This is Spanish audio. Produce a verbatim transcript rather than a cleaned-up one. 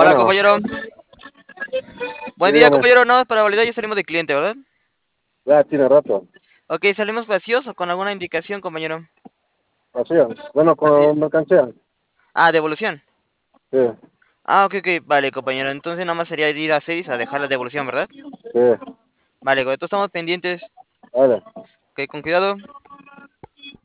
Hola, Bueno, compañero. sí, Buen día, dígame, compañero. No, para validar ya salimos de cliente, ¿verdad? ya tiene rato. Ok, salimos vacíos o con alguna indicación, compañero. Así es. Bueno, Así con es. mercancía. Ah, devolución. Sí, Ah, ok, ok. Vale, compañero. Entonces nada más sería ir a Ceris a dejar la devolución, ¿verdad? sí, Vale, con esto estamos pendientes. vale. Ok, con cuidado.